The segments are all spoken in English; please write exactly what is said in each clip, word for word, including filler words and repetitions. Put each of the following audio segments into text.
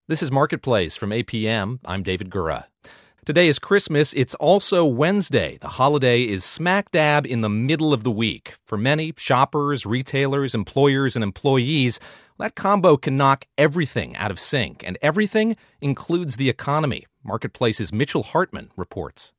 This is Marketplace from A P M. I'm David Gura. Today is Christmas. It's also Wednesday. The holiday is smack dab in the middle of the week. For many, shoppers, retailers, employers, and employees, that combo can knock everything out of sync, and everything includes the economy. Marketplace's Mitchell Hartman reports.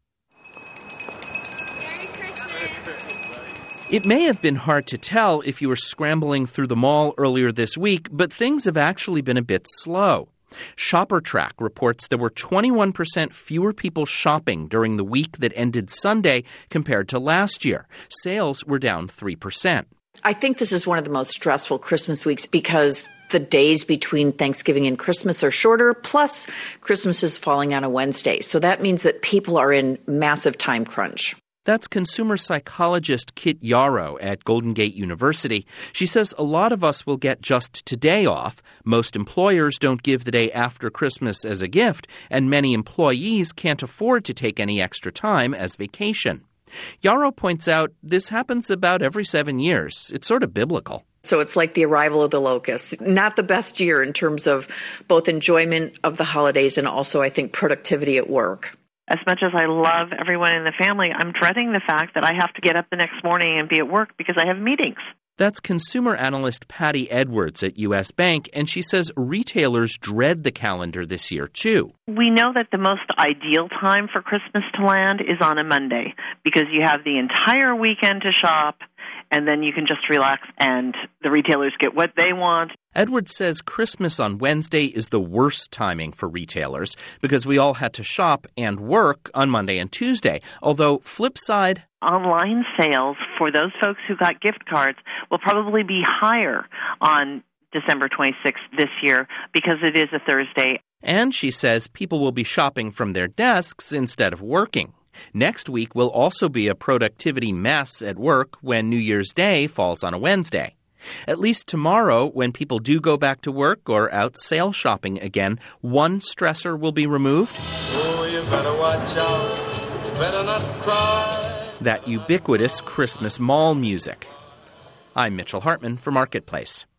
It may have been hard to tell if you were scrambling through the mall earlier this week, but things have actually been a bit slow. ShopperTrack reports there were twenty-one percent fewer people shopping during the week that ended Sunday compared to last year. Sales were down three percent. I think this is one of the most stressful Christmas weeks because the days between Thanksgiving and Christmas are shorter, plus Christmas is falling on a Wednesday. So that means that people are in massive time crunch. That's consumer psychologist Kit Yarrow at Golden Gate University. She says a lot of us will get just today off. Most employers don't give the day after Christmas as a gift, and many employees can't afford to take any extra time as vacation. Yarrow points out this happens about every seven years. It's sort of biblical. So it's like the arrival of the locusts. Not the best year in terms of both enjoyment of the holidays and also, I think, productivity at work. As much as I love everyone in the family, I'm dreading the fact that I have to get up the next morning and be at work because I have meetings. That's consumer analyst Patty Edwards at U S Bank, and she says retailers dread the calendar this year, too. We know that the most ideal time for Christmas to land is on a Monday because you have the entire weekend to shop, and then you can just relax and the retailers get what they want. Edwards says Christmas on Wednesday is the worst timing for retailers because we all had to shop and work on Monday and Tuesday. Although, flip side, online sales for those folks who got gift cards will probably be higher on December twenty-sixth this year because it is a Thursday. And she says people will be shopping from their desks instead of working. Next week will also be a productivity mess at work when New Year's Day falls on a Wednesday. At least tomorrow, when people do go back to work or out sale shopping again, one stressor will be removed. Oh, you better watch out. You better not cry. That ubiquitous Christmas mall music. I'm Mitchell Hartman for Marketplace.